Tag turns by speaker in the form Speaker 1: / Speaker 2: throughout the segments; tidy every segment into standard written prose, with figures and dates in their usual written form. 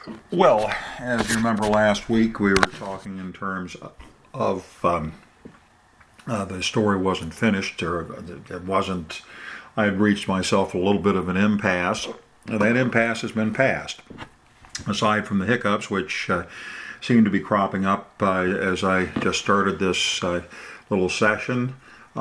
Speaker 1: Well, as you remember last week, we were talking in terms of the story wasn't finished, or it wasn't. I had reached myself a little bit of an impasse. That impasse has been passed. Aside from the hiccups, which seem to be cropping up as I just started this little session,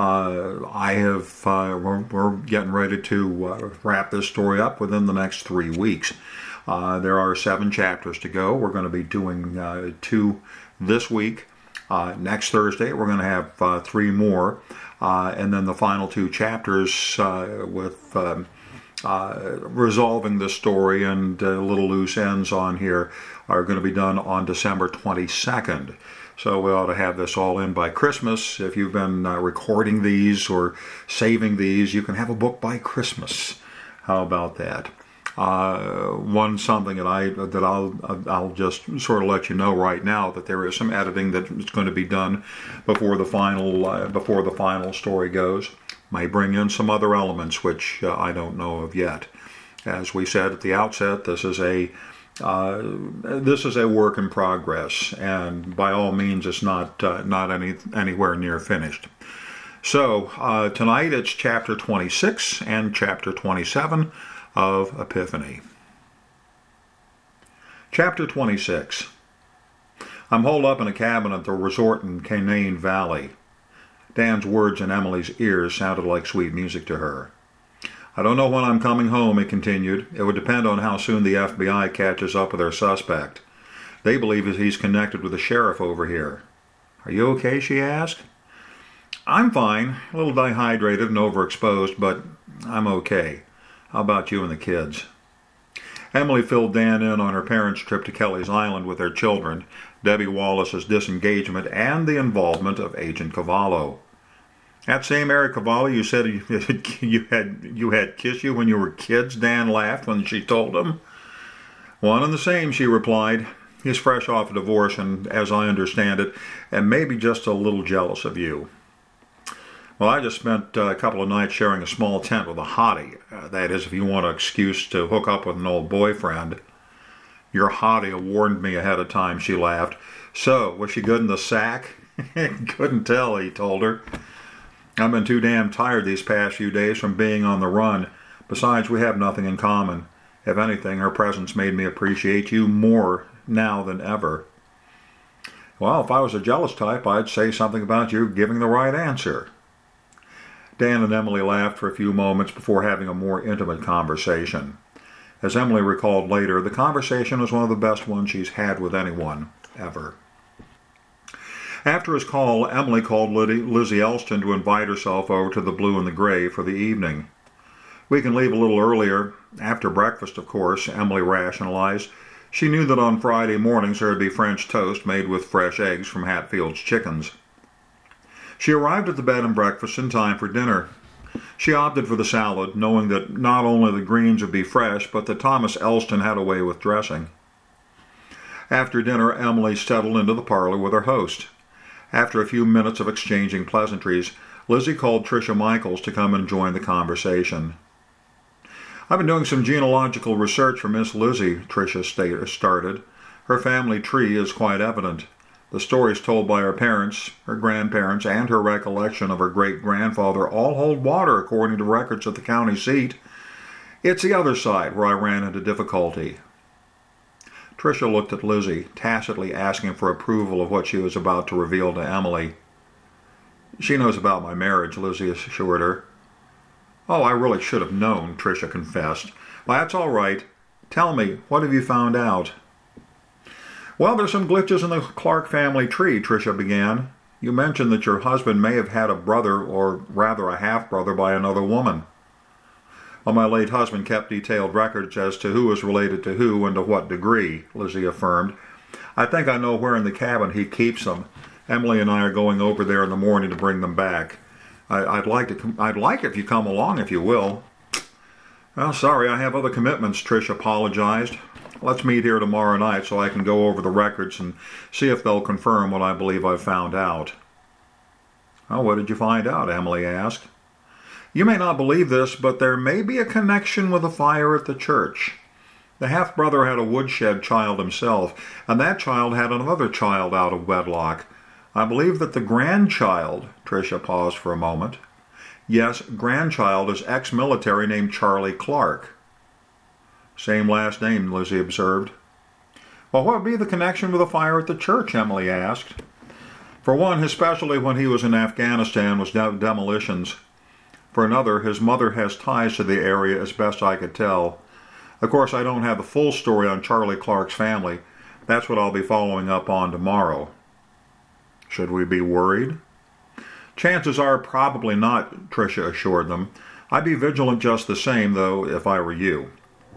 Speaker 1: we're getting ready to wrap this story up within the next 3 weeks. There are 7 chapters to go. We're going to be doing 2 this week. Next Thursday, we're going to have 3 more. And then the final 2 chapters with resolving the story and little loose ends on here are going to be done on December 22nd. So we ought to have this all in by Christmas. If you've been recording these or saving these, you can have a book by Christmas. How about that? Something that I'll just sort of let you know right now, that there is some editing that is going to be done before the final story goes. May bring in some other elements which I don't know of yet. As we said at the outset, this is a work in progress, and by all means, it's not anywhere near finished. So tonight it's chapter 26 and chapter 27 of Epiphany. Chapter 26. I'm holed up in a cabin at the resort in Canaan Valley. Dan's words in Emily's ears sounded like sweet music to her. I don't know when I'm coming home, he continued. It would depend on how soon the FBI catches up with their suspect. They believe he's connected with the sheriff over here. Are you okay? She asked. I'm fine, a little dehydrated and overexposed, but I'm okay. How about you and the kids? Emily filled Dan in on her parents' trip to Kelly's Island with their children, Debbie Wallace's disengagement, and the involvement of Agent Cavallo. That same Eric Cavallo you said you had kissed you when you were kids, Dan laughed when she told him. One and the same, she replied. He's fresh off a divorce and, as I understand it, and maybe just a little jealous of you. Well, I just spent a couple of nights sharing a small tent with a hottie. That is, if you want an excuse to hook up with an old boyfriend. Your hottie warned me ahead of time, she laughed. So, was she good in the sack? Couldn't tell, he told her. I've been too damn tired these past few days from being on the run. Besides, we have nothing in common. If anything, her presence made me appreciate you more now than ever. Well, if I was a jealous type, I'd say something about you giving the right answer. Dan and Emily laughed for a few moments before having a more intimate conversation. As Emily recalled later, the conversation was one of the best ones she's had with anyone, ever. After his call, Emily called Lizzie Elston to invite herself over to the Blue and the Gray for the evening. We can leave a little earlier, after breakfast, of course, Emily rationalized. She knew that on Friday mornings there would be French toast made with fresh eggs from Hatfield's chickens. She arrived at the bed and breakfast in time for dinner. She opted for the salad, knowing that not only the greens would be fresh, but that Thomas Elston had a way with dressing. After dinner, Emily settled into the parlor with her host. After a few minutes of exchanging pleasantries, Lizzie called Tricia Michaels to come and join the conversation. I've been doing some genealogical research for Miss Lizzie, Tricia started. Her family tree is quite evident. The stories told by her parents, her grandparents, and her recollection of her great-grandfather all hold water according to records at the county seat. It's the other side where I ran into difficulty. Tricia looked at Lizzie, tacitly asking for approval of what she was about to reveal to Emily. She knows about my marriage, Lizzie assured her. Oh, I really should have known, Tricia confessed. Well, that's all right. Tell me, what have you found out? Well, there's some glitches in the Clark family tree, Tricia began. You mentioned that your husband may have had a brother, or rather a half-brother, by another woman. Well, my late husband kept detailed records as to who was related to who and to what degree, Lizzie affirmed. I think I know where in the cabin he keeps them. Emily and I are going over there in the morning to bring them back. I'd like if you come along, if you will. Well, sorry, I have other commitments, Trish apologized. Let's meet here tomorrow night so I can go over the records and see if they'll confirm what I believe I've found out. Well, what did you find out? Emily asked. You may not believe this, but there may be a connection with the fire at the church. The half-brother had a woodshed child himself, and that child had another child out of wedlock. I believe that the grandchild, Tricia paused for a moment. Yes, grandchild is ex-military named Charlie Clark. Same last name, Lizzie observed. Well, what would be the connection with the fire at the church? Emily asked. For one, his specialty when he was in Afghanistan was demolitions. For another, his mother has ties to the area as best I could tell. Of course, I don't have the full story on Charlie Clark's family. That's what I'll be following up on tomorrow. Should we be worried? Chances are probably not, Tricia assured them. I'd be vigilant just the same, though, if I were you.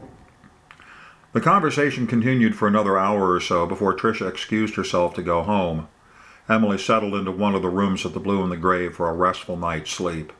Speaker 1: The conversation continued for another hour or so before Tricia excused herself to go home. Emily settled into one of the rooms at the Blue and the Gray for a restful night's sleep.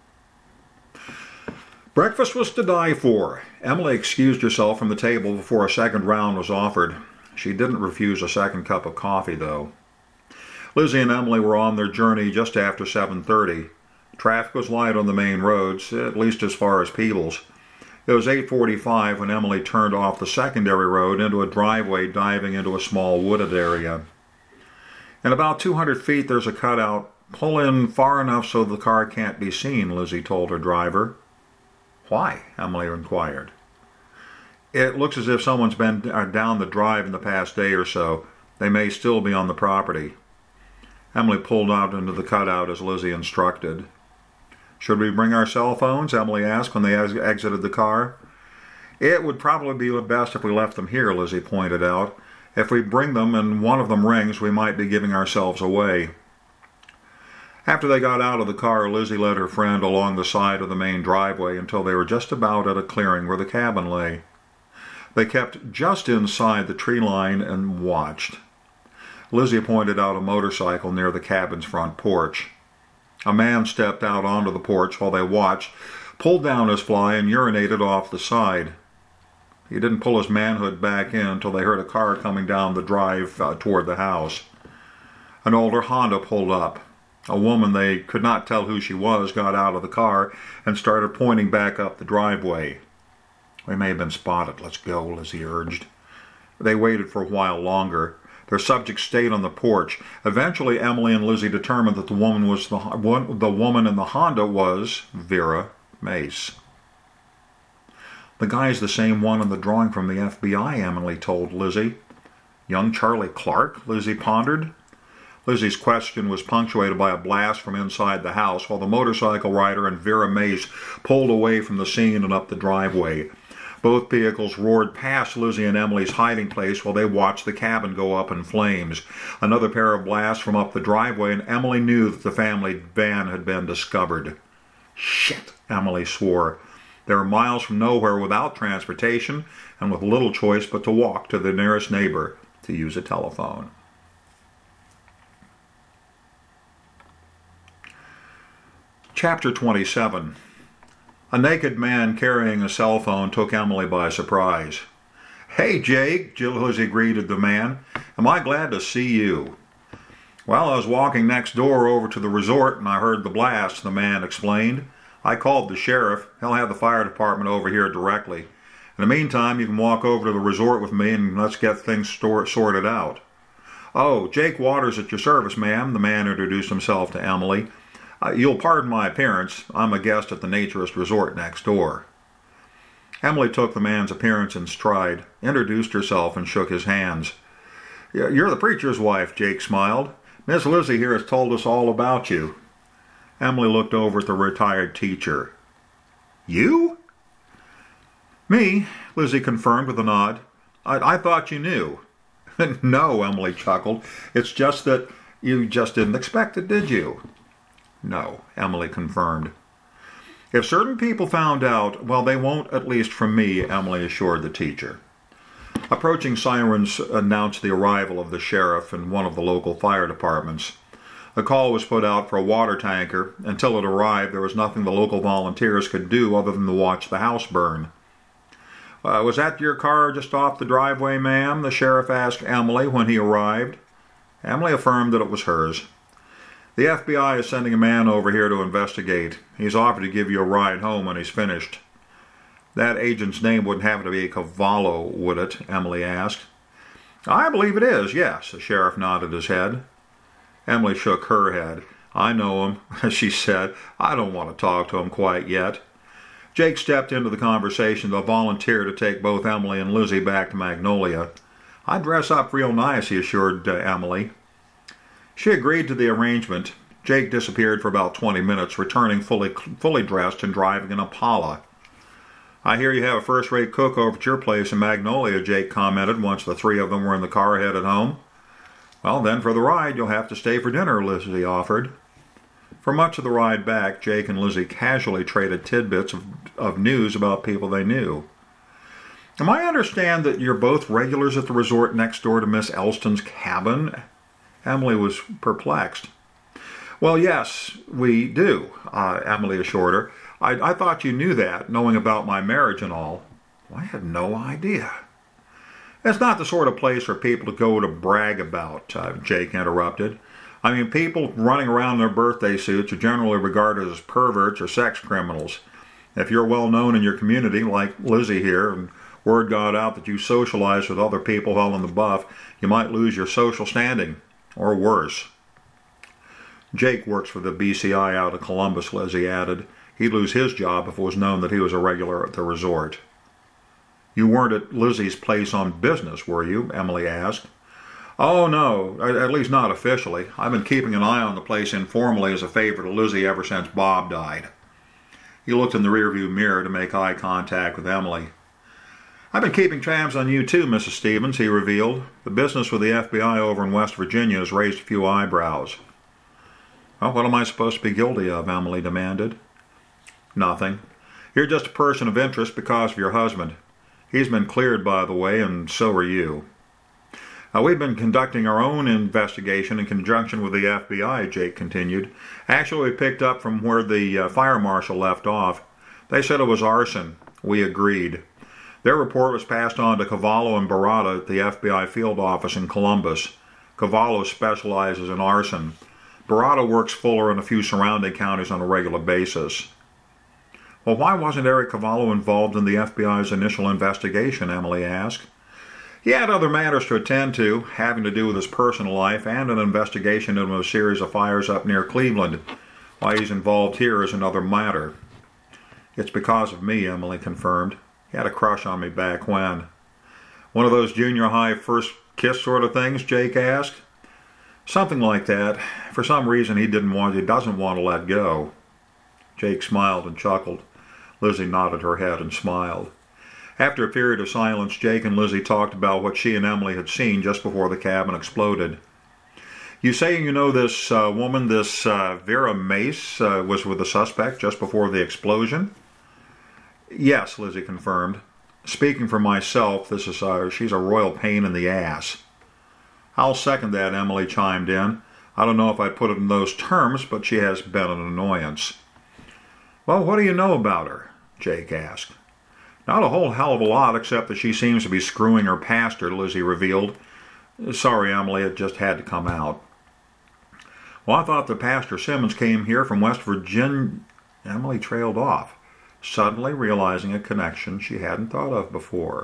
Speaker 1: Breakfast was to die for. Emily excused herself from the table before a second round was offered. She didn't refuse a second cup of coffee, though. Lizzie and Emily were on their journey just after 7:30. Traffic was light on the main roads, at least as far as Peebles. It was 8:45 when Emily turned off the secondary road into a driveway diving into a small wooded area. In about 200 feet there's a cutout. Pull in far enough so the car can't be seen, Lizzie told her driver. Why? Emily inquired. It looks as if someone's been down the drive in the past day or so. They may still be on the property. Emily pulled out into the cutout as Lizzie instructed. Should we bring our cell phones? Emily asked when they exited the car. It would probably be best if we left them here, Lizzie pointed out. If we bring them and one of them rings, we might be giving ourselves away. After they got out of the car, Lizzie led her friend along the side of the main driveway until they were just about at a clearing where the cabin lay. They kept just inside the tree line and watched. Lizzie pointed out a motorcycle near the cabin's front porch. A man stepped out onto the porch while they watched, pulled down his fly, and urinated off the side. He didn't pull his manhood back in until they heard a car coming down the drive toward the house. An older Honda pulled up. A woman, they could not tell who she was, got out of the car and started pointing back up the driveway. We may have been spotted. Let's go, Lizzie urged. They waited for a while longer. Their subject stayed on the porch. Eventually, Emily and Lizzie determined that the woman in the Honda was Vera Mace. The guy's the same one in the drawing from the FBI, Emily told Lizzie. Young Charlie Clark? Lizzie pondered. Lizzie's question was punctuated by a blast from inside the house while the motorcycle rider and Vera Mace pulled away from the scene and up the driveway. Both vehicles roared past Lizzie and Emily's hiding place while they watched the cabin go up in flames. Another pair of blasts from up the driveway, and Emily knew that the family van had been discovered. Shit, Emily swore. They were miles from nowhere without transportation and with little choice but to walk to the nearest neighbor to use a telephone. Chapter 27. A naked man carrying a cell phone took Emily by surprise. Hey, Jake, Lizzie greeted the man. Am I glad to see you? Well, I was walking next door over to the resort and I heard the blast, the man explained. I called the sheriff. He'll have the fire department over here directly. In the meantime, you can walk over to the resort with me and let's get things sorted out. Oh, Jake Waters at your service, ma'am, the man introduced himself to Emily. You'll pardon my appearance. I'm a guest at the Naturist Resort next door. Emily took the man's appearance in stride, introduced herself, and shook his hands. You're the preacher's wife, Jake smiled. Miss Lizzie here has told us all about you. Emily looked over at the retired teacher. You? Me, Lizzie confirmed with a nod. I thought you knew. No, Emily chuckled. It's just that you just didn't expect it, did you? No, Emily confirmed. If certain people found out, well, they won't, at least from me, Emily assured the teacher. Approaching sirens announced the arrival of the sheriff and one of the local fire departments. A call was put out for a water tanker. Until it arrived, there was nothing the local volunteers could do other than to watch the house burn. Was that your car just off the driveway, ma'am? The sheriff asked Emily when he arrived. Emily affirmed that it was hers. The FBI is sending a man over here to investigate. He's offered to give you a ride home when he's finished. That agent's name wouldn't happen to be Cavallo, would it? Emily asked. I believe it is, yes. The sheriff nodded his head. Emily shook her head. I know him, she said. I don't want to talk to him quite yet. Jake stepped into the conversation to volunteer to take both Emily and Lizzie back to Magnolia. I'd dress up real nice, he assured Emily. She agreed to the arrangement. Jake disappeared for about 20 minutes, returning fully dressed and driving an Impala. I hear you have a first-rate cook over at your place in Magnolia, Jake commented once the three of them were in the car headed home. Well, then for the ride, you'll have to stay for dinner, Lizzie offered. For much of the ride back, Jake and Lizzie casually traded tidbits of news about people they knew. Am I understand that you're both regulars at the resort next door to Miss Elston's cabin? Emily was perplexed. Well, yes, we do, Emily assured her. I thought you knew that, knowing about my marriage and all. I had no idea. It's not the sort of place for people to go to brag about, Jake interrupted. I mean, people running around in their birthday suits are generally regarded as perverts or sex criminals. If you're well known in your community, like Lizzie here, and word got out that you socialize with other people while in the buff, you might lose your social standing, or worse. Jake works for the BCI out of Columbus, Lizzie added. He'd lose his job if it was known that he was a regular at the resort. You weren't at Lizzie's place on business, were you? Emily asked. Oh, no, at least not officially. I've been keeping an eye on the place informally as a favor to Lizzie ever since Bob died. He looked in the rearview mirror to make eye contact with Emily. I've been keeping tabs on you too, Mrs. Stevens, he revealed. The business with the FBI over in West Virginia has raised a few eyebrows. Well, what am I supposed to be guilty of? Emily demanded. Nothing. You're just a person of interest because of your husband. He's been cleared, by the way, and so are you. We've been conducting our own investigation in conjunction with the FBI, Jake continued. Actually, we picked up from where the fire marshal left off. They said it was arson. We agreed. Their report was passed on to Cavallo and Barada at the FBI field office in Columbus. Cavallo specializes in arson. Barada works Fuller and a few surrounding counties on a regular basis. Well, why wasn't Eric Cavallo involved in the FBI's initial investigation? Emily asked. He had other matters to attend to, having to do with his personal life and an investigation into a series of fires up near Cleveland. Why he's involved here is another matter. It's because of me, Emily confirmed. He had a crush on me back when. One of those junior high first kiss sort of things, Jake asked. Something like that. For some reason he doesn't want to let go. Jake smiled and chuckled. Lizzie nodded her head and smiled. After a period of silence, Jake and Lizzie talked about what she and Emily had seen just before the cabin exploded. You say you know this woman, this Vera Mace, was with the suspect just before the explosion? Yes, Lizzie confirmed. Speaking for myself, she's a royal pain in the ass. I'll second that, Emily chimed in. I don't know if I'd put it in those terms, but she has been an annoyance. Well, what do you know about her? Jake asked. Not a whole hell of a lot, except that she seems to be screwing her pastor, Lizzie revealed. Sorry, Emily, it just had to come out. Well, I thought that Pastor Simmons came here from West Virginia. Emily trailed off, suddenly realizing a connection she hadn't thought of before.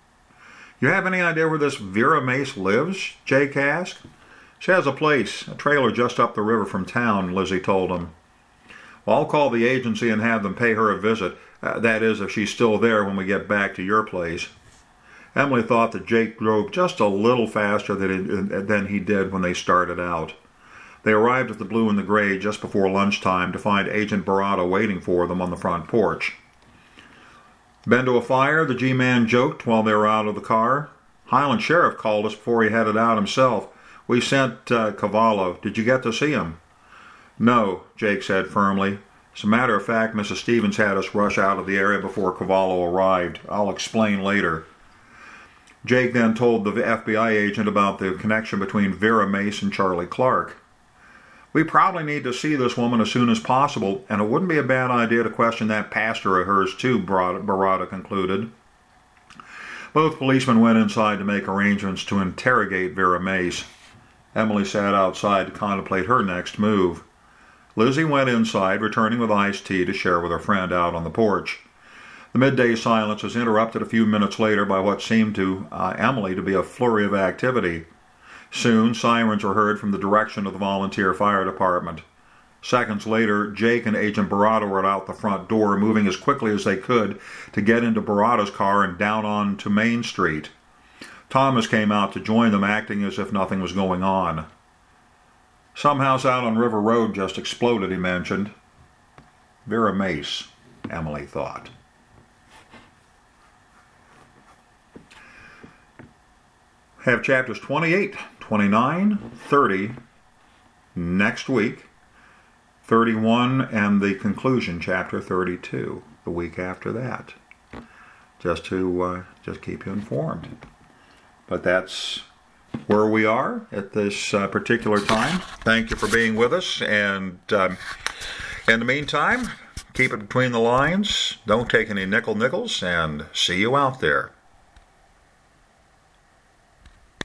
Speaker 1: You have any idea where this Vera Mace lives? Jake asked. She has a place, a trailer just up the river from town, Lizzie told him. Well, I'll call the agency and have them pay her a visit. That is, if she's still there when we get back to your place. Emily thought that Jake drove just a little faster than he did when they started out. They arrived at the Blue and the Gray just before lunchtime to find Agent Barada waiting for them on the front porch. Been to a fire? The G-Man joked while they were out of the car. Highland Sheriff called us before he headed out himself. We sent Cavallo. Did you get to see him? No, Jake said firmly. As a matter of fact, Mrs. Stevens had us rush out of the area before Cavallo arrived. I'll explain later. Jake then told the FBI agent about the connection between Vera Mace and Charlie Clark. We probably need to see this woman as soon as possible, and it wouldn't be a bad idea to question that pastor of hers too, Barada concluded. Both policemen went inside to make arrangements to interrogate Vera Mace. Emily sat outside to contemplate her next move. Lizzie went inside, returning with iced tea to share with her friend out on the porch. The midday silence was interrupted a few minutes later by what seemed to Emily to be a flurry of activity. Soon, sirens were heard from the direction of the volunteer fire department. Seconds later, Jake and Agent Barada were out the front door, moving as quickly as they could to get into Barada's car and down onto Main Street. Thomas came out to join them, acting as if nothing was going on. "Some house out on River Road just exploded," he mentioned. Vera Mace, Emily thought. Have chapters 28, 29, 30 next week, 31, and the conclusion, chapter 32, the week after that, just to keep you informed. But that's where we are at this particular time. Thank you for being with us, and in the meantime, keep it between the lines, don't take any nickels, and see you out there.